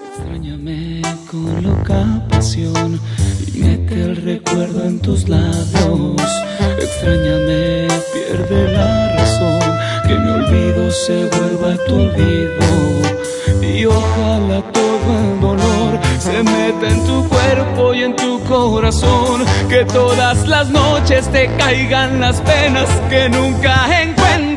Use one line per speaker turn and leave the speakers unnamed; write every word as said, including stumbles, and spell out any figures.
Extrañame con loca pasión y mete el recuerdo en tus labios. Extrañame, pierde la razón, que mi olvido se vuelva tu olvido. Y ojalá todo el dolor se meta en tu cuerpo y en tu corazón, que todas las noches te caigan las penas que nunca encuentras.